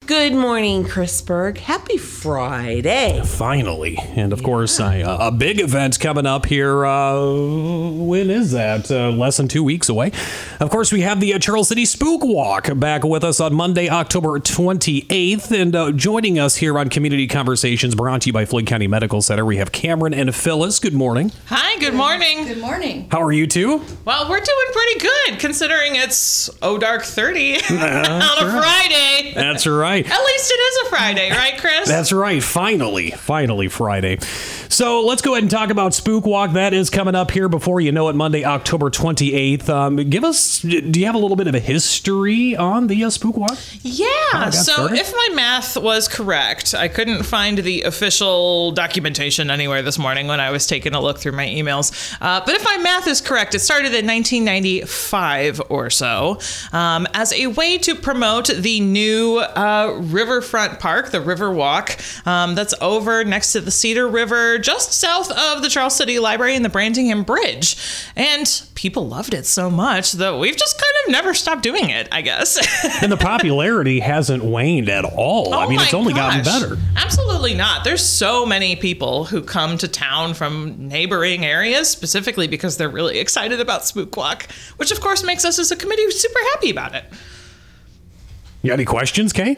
Good morning, Chrisburg. Happy Friday. Finally. And of course, a big event coming up here. When is that? Less than 2 weeks away. Of course, we have the Charles City Spook Walk back with us on Monday, October 28th. And joining us here on Community Conversations, brought to you by Floyd County Medical Center, we have Cameron and Phyllis. Good morning. Hi, good morning. Good morning. How are you two? Well, we're doing pretty good considering it's dark 30 on a Friday. That's right. At least it is a Friday, right, Chris? That's right. Finally Friday. So let's go ahead and talk about Spook Walk. That is coming up here before you know it, Monday, October 28th. Do you have a little bit of a history on the Spook Walk? Yeah. So if my math was correct, I couldn't find the official documentation anywhere this morning when I was taking a look through my emails. But if my math is correct, it started in 1995 or so as a way to promote the new riverfront park, the Riverwalk, that's over next to the Cedar River, just south of the Charles City Library and the Brantingham Bridge. And people loved it so much that we've just kind of never stopped doing it, I guess. And the popularity hasn't waned at all. I mean, it's only gotten better. Absolutely not. There's so many people who come to town from neighboring areas, specifically because they're really excited about Spook Walk, which of course makes us as a committee super happy about it. You got any questions, Kay?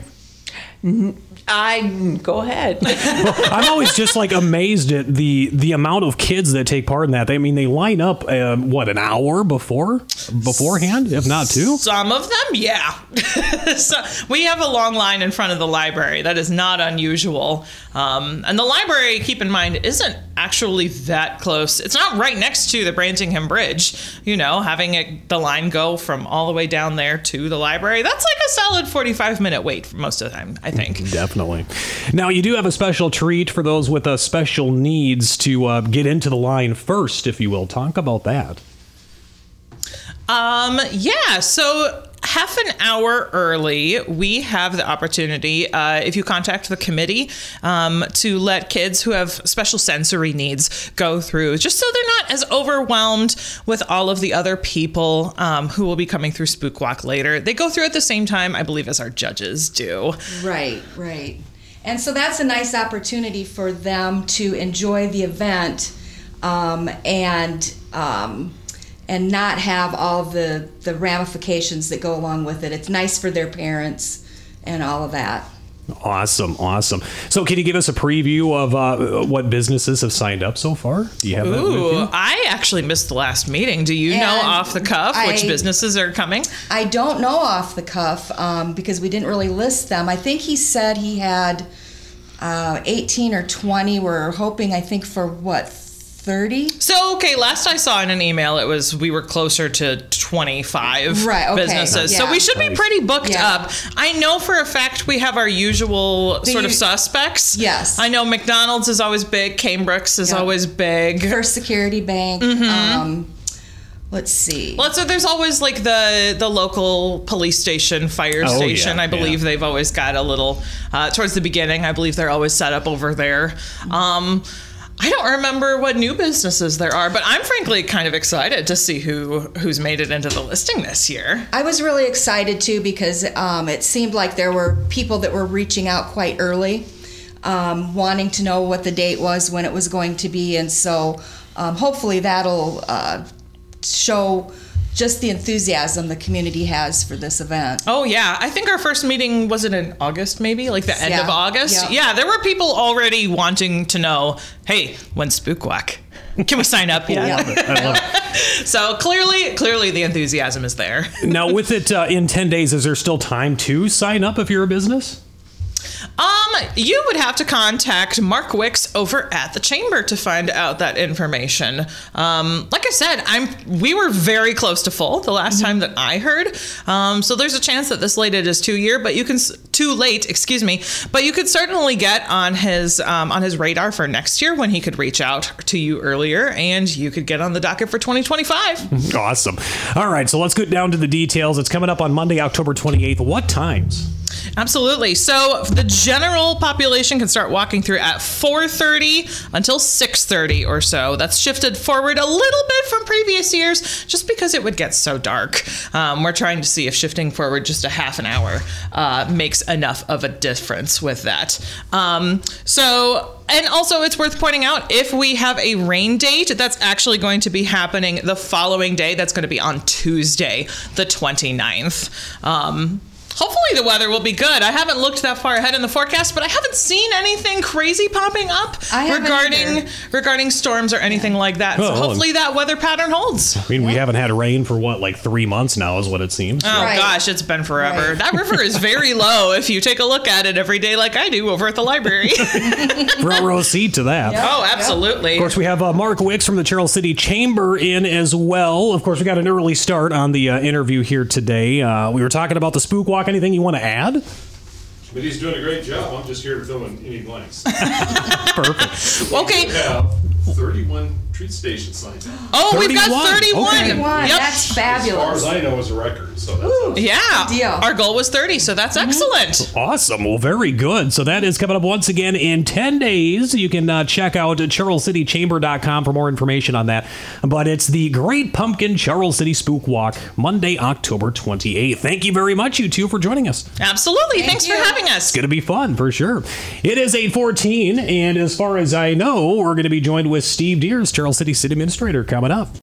Go ahead. I'm always just amazed at the amount of kids that take part in that. I mean, they line up an hour beforehand, if not two. Some of them, yeah. So we have a long line in front of the library. That is not unusual. And the library, keep in mind, isn't actually that close. It's not right next to the Brantingham Bridge. Having the line go from all the way down there to the library, that's like a solid 45-minute wait for most of the time, I think. Definitely. Now, you do have a special treat for those with special needs to get into the line first, if you will. Talk about that. Yeah, so half an hour early, we have the opportunity, if you contact the committee, to let kids who have special sensory needs go through, just so they're not as overwhelmed with all of the other people who will be coming through Spook Walk later. They go through at the same time, I believe, as our judges do. Right. And so that's a nice opportunity for them to enjoy the event and not have all the ramifications that go along with it. It's nice for their parents and all of that. Awesome. So can you give us a preview of what businesses have signed up so far? Do you have that with you? I actually missed the last meeting. Do you know off the cuff which businesses are coming? I don't know off the cuff because we didn't really list them. I think he said he had 18 or 20. We're hoping, I think, for 30? So, okay, last I saw in an email, we were closer to 25 businesses. Yeah. So we should be pretty booked up. I know for a fact we have our usual sort of suspects. Yes. I know McDonald's is always big. Cambridge is always big. First Security Bank. Mm-hmm. Let's see. Well, so there's always the local police station, fire station. I believe they've always got a little, towards the beginning, I believe they're always set up over there. I don't remember what new businesses there are, but I'm frankly kind of excited to see who's made it into the listing this year. I was really excited too because it seemed like there were people that were reaching out quite early, wanting to know what the date was, when it was going to be, and so hopefully that'll show just the enthusiasm the community has for this event. Oh, yeah. I think our first meeting, was it in August, maybe? Like the end of August? Yeah, there were people already wanting to know, hey, when's Spook Walk? Can we sign up yet? I love it. So clearly the enthusiasm is there. Now, with it in 10 days, is there still time to sign up if you're a business? You would have to contact Mark Wicks over at the Chamber to find out that information. Like I said, we were very close to full the last time that I heard. So there's a chance that this late it is too late, but you could certainly get on his radar for next year when he could reach out to you earlier and you could get on the docket for 2025. Awesome. All right, so let's get down to the details. It's coming up on Monday, October 28th. What times? Absolutely. So the general population can start walking through at 4:30 until 6:30 or so. That's shifted forward a little bit from previous years just because it would get so dark. We're trying to see if shifting forward just a half an hour makes enough of a difference with that. And also it's worth pointing out, if we have a rain date, that's actually going to be happening the following day. That's going to be on Tuesday, the 29th. Hopefully the weather will be good. I haven't looked that far ahead in the forecast, but I haven't seen anything crazy popping up regarding storms or anything like that. So hopefully that weather pattern holds. I mean, we haven't had rain for 3 months now is what it seems. Oh, gosh, it's been forever. Right. That river is very low if you take a look at it every day like I do over at the library. Front row seat to that. Yep. Oh, absolutely. Of course, we have Mark Wicks from the Charles City Chamber in as well. Of course, we got an early start on the interview here today. We were talking about the Spook Walk. Anything you want to add? But he's doing a great job. I'm just here to fill in any blanks. Perfect. Okay. We have 31 treat station signs. Oh, 31. We've got 31. Okay. 31. Yep. That's fabulous. As far as I know, is a record. So that's awesome. Yeah. Good deal. Our goal was 30, so that's excellent. Awesome. Well, very good. So that is coming up once again in 10 days. You can check out CharlesCityChamber.com for more information on that. But it's the Great Pumpkin Charles City Spook Walk, Monday, October 28th. Thank you very much, you two, for joining us. Absolutely. Thanks for having us. It's going to be fun, for sure. It is 8:14, and as far as I know, we're going to be joined with Steve Deers, Charles City City Administrator, coming up.